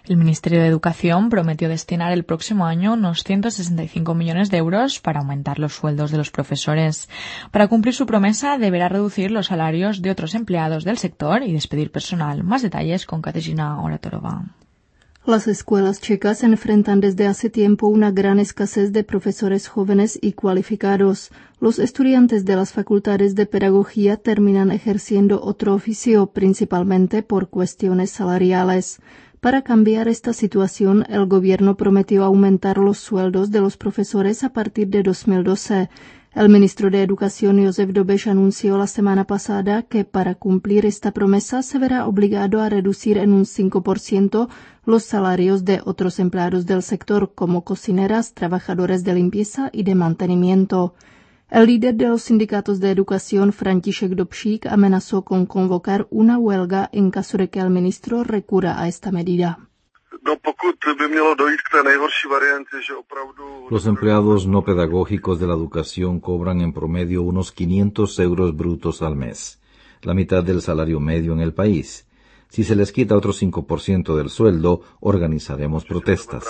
El Ministerio de Educación prometió destinar el próximo año unos 165 millones de euros para aumentar los sueldos de los profesores. Para cumplir su promesa, deberá reducir los salarios de otros empleados del sector y despedir personal. Más detalles con Kateřina Oratorova. Las escuelas checas enfrentan desde hace tiempo una gran escasez de profesores jóvenes y cualificados. Los estudiantes de las facultades de pedagogía terminan ejerciendo otro oficio, principalmente por cuestiones salariales. Para cambiar esta situación, el gobierno prometió aumentar los sueldos de los profesores a partir de 2012. El ministro de Educación, Josef Dobeš, anunció la semana pasada que para cumplir esta promesa se verá obligado a reducir en un 5% los salarios de otros empleados del sector, como cocineras, trabajadores de limpieza y de mantenimiento. El líder de los sindicatos de educación, František Dobšík, amenazó con convocar una huelga en caso de que el ministro recurra a esta medida. Los empleados no pedagógicos de la educación cobran en promedio unos 500 euros brutos al mes, la mitad del salario medio en el país. Si se les quita otro 5% del sueldo, organizaremos protestas.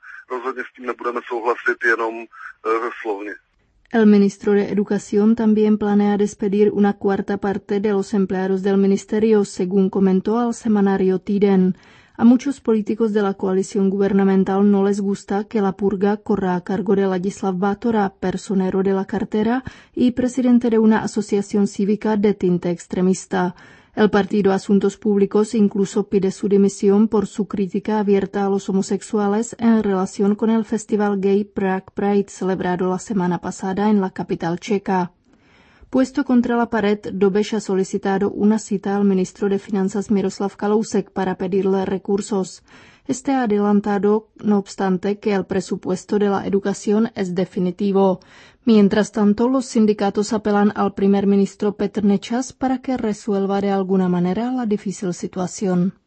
El ministro de Educación también planea despedir una cuarta parte de los empleados del ministerio, según comentó al semanario Týden. A muchos políticos de la coalición gubernamental no les gusta que la purga corra a cargo de Ladislav Bátora, personero de la cartera y presidente de una asociación cívica de tinte extremista. El partido Asuntos Públicos incluso pide su dimisión por su crítica abierta a los homosexuales en relación con el festival gay Prague Pride celebrado la semana pasada en la capital checa. Puesto contra la pared, Dobeš ha solicitado una cita al ministro de Finanzas Miroslav Kalousek para pedirle recursos. Este ha adelantado, no obstante, que el presupuesto de la educación es definitivo. Mientras tanto, los sindicatos apelan al primer ministro Petr Nečas para que resuelva de alguna manera la difícil situación.